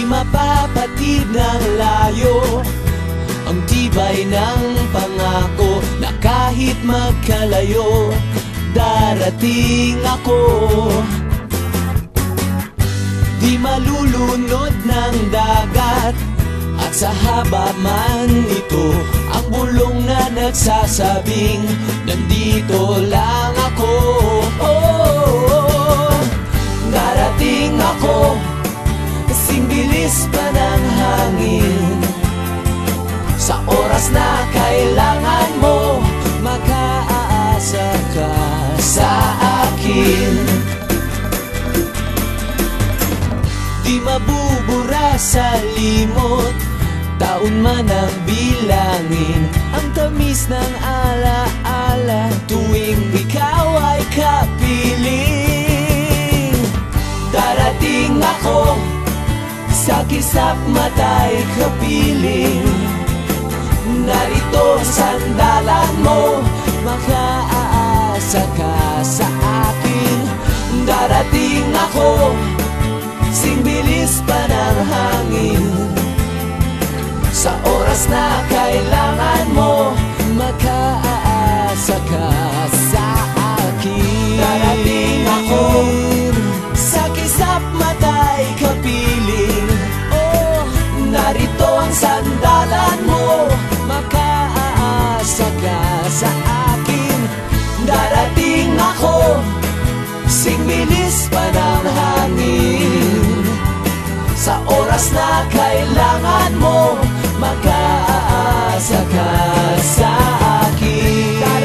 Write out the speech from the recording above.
mapapatid ng layo ang tibay ng pangako na kahit magkalayo, darating ako. Di malulunod ng dagat at sa haba man ito, ang bulong na nagsasabing nandito lang ako. Darating ako, kasing bilis pa ng hangin. Sa oras na kailangan mo, makaasa ka sa akin. Di mabubura sa limot, taon man ang bilangin, ang tamis ng alaala tuwing ikaw ay kapiling. Darating ako, sa kisap mata'y kapiling. Narito ang sandalan mo, makaasa ka sa akin. Darating ako, sing bilis pa ng hangin. Sa oras na kailangan mo, makaasa ka sa akin. Darating ako, sa kisap mata'y kapiling. Narito ang sandalan mo, makaasa ka sa akin. Darating ako, sing bilis pa ng hangin. Sa oras na kailangan mo, makaasa ka sa akin.